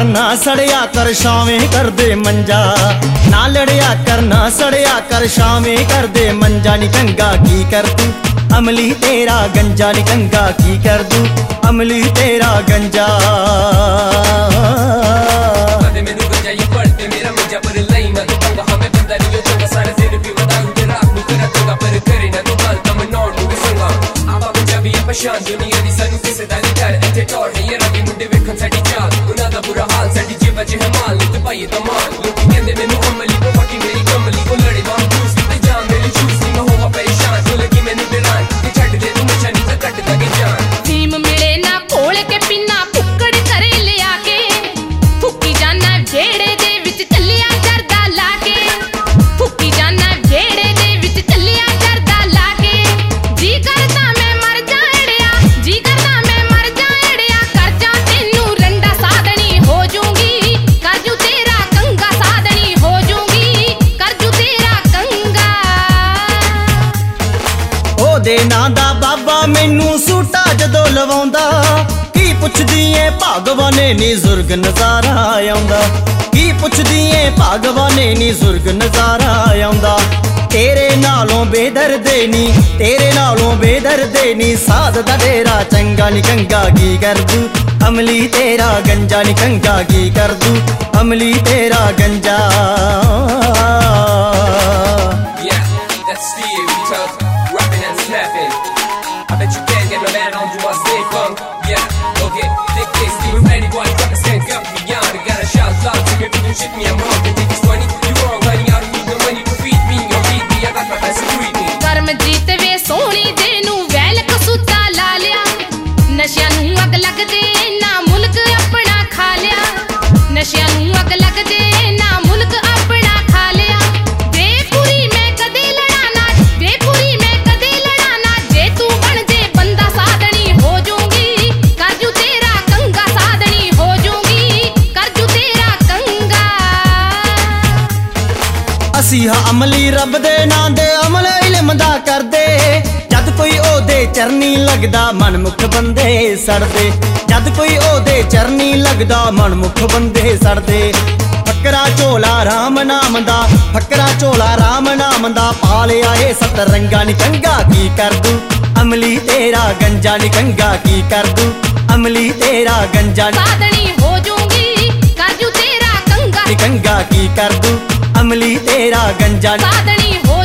करना सड़िया कर छावें कर दे मंजा, ना लड़िया करना सड़िया कर छावें कर दे मंजा। नी कंगा की कर तू अमली तेरा गंजा, नी कंगा की कर दूं अमली तेरा गंजा। परेशान दुनिया दी सानू किसे दा नहीं डर, इत्थे टोर है ये रंगी मुंडे वेखन साडी चाल, उन्हां दा बुरा हाल साडी जेब च है माल, ते पाइए दा माल लोकी कहंदे मैनू अमली वो फटी मेरी कमली को लड़े बाम जूस ते जान मेरी जूस नी मैं होवा परेशान जो लगी मैनू डरान ते छड्ड दे तू नशा नी ते कट दगे जान। टीम मिले ना खोल के पिन्ना फुक्कड़ करे लिया के, फुकी जाना जेड़े दे विच चलिया जरदा लाके, फुकी जाना जेड़े दे विच चलिया जरदा लाके। जी करदा मैं मर जाड़िया, जी करदा मैं मर जाड़िया, कर जा तेनू रंडा साधनी हो जूंगी, कर जू तेरा कंगा साधनी हो जूंगी, कर जू तेरा कंगा। ओ दे नां दा बाबा मैनू सूटा जदों लवाउंदा, की पुछदी ऐ भागवाने नी जुर्ग नजारा आउंदा, की पुछदी ऐ भागवाने नी जुर्ग नजारा आउंदा। तेरे नालों बेदर्दे नी, तेरे नालों बेदर्दे नी, साध दा डेरा चंगा। नी कंगा की कर दूं अमली तेरा गंजा, नी कंगा की कर दूं अमली तेरा गंजा। Yeah, that's Steve, we talk rapping and snapping. I bet you can't get no man on you, I stay funk. Yeah, okay, thick this, Steve, ready boy, drop a stand, got me beyond. I gotta shout loud to me, if you do shit me, I'm wrong. You think it's funny? You wrong, honey, I don't need the money to feed me or feed me, I got my best to feed me. Karamjit ਵੇ ਸੋਹਣੀ ਦੇ ਨੂੰ well ਕਸੂਤਾ ਲਾ ਲਿਆ, ਨਸ਼ਿਆਂ ਨੂੰ ਅੱਗ ਲੱਗਦੇ ਨਾ ਮੁਲਕ ਆਪਣਾ ਖਾ ਲਿਆ, ਨਸ਼ਿਆਂ ਨੂੰ ਅੱਗ ਲੱਗਦੇ ਨਾ ਮੁਲਕ ਆਪਣਾ ਖਾ ਲਿਆ। ਬੇਪੂਰੀ ਮੈਂ ਕਦੇ ਲੜਾਣਾ, ਬੇਪੂਰੀ ਮੈਂ ਕਦੇ ਲੜਾਣਾ, ਜੇ ਤੂੰ ਬਣ ਜੇ ਬੰਦਾ ਸਾਧਣੀ ਹੋ ਜੂੰਗੀ, ਕਰ ਜੂ ਤੇਰਾ ਕੰਗਾ ਸਾਧਣੀ ਹੋ ਜੂੰਗੀ, ਕਰ ਜੂ ਤੇਰਾ ਕੰਗਾ। ਅਸੀਂ ਹਾਂ ਅਮਲੀ ਰੱਬ ਦੇ ਨਾਂ ਦੇ ਅਮਲ ਇਲਮ ਦਾ ਕਰਦੇ, ਜਦ ਕੋਈ ਉਹਦੇ ਚਰਨੀ ਲੱਗਦਾ ਮਨਮੁਖ ਬੰਦੇ ਸੜਦੇ, ਜਦ ਕੋਈ ਉਹਦੇ ਚਰਨੀ ਲੱਗਦਾ ਮਨਮੁਖ ਬੰਦੇ ਸੜਦੇ। ਫਕਰਾ ਝੋਲਾ ਰਾਮ ਨਾਮ ਦਾ, ਫਕਰਾ ਝੋਲਾ ਰਾਮ ਨਾਮ ਦਾ, ਪਾਲਿਆ ਏ ਸਤ ਰੰਗਾ। ਨੀ ਕੰਗਾ ਕੀ ਕਰ ਦੂੰ ਅਮਲੀ ਤੇਰਾ ਗੰਜਾ, ਨੀ ਕੰਗਾ ਕੀ ਕਰ ਦੂੰ ਅਮਲੀ ਤੇਰਾ ਗੰਜਾ। ਸਾਧਣੀ ਹੋ ਜੂੰਗੀ, ਕਰ ਜੂ ਤੇਰਾ ਕੰਗਾ, ਨੀ ਕੰਗਾ ਕੀ ਕਰ ਦੂੰ ਅਮਲੀ ਤੇਰਾ ਗੰਜਾ। ਸਾਧਣੀ ਹੋ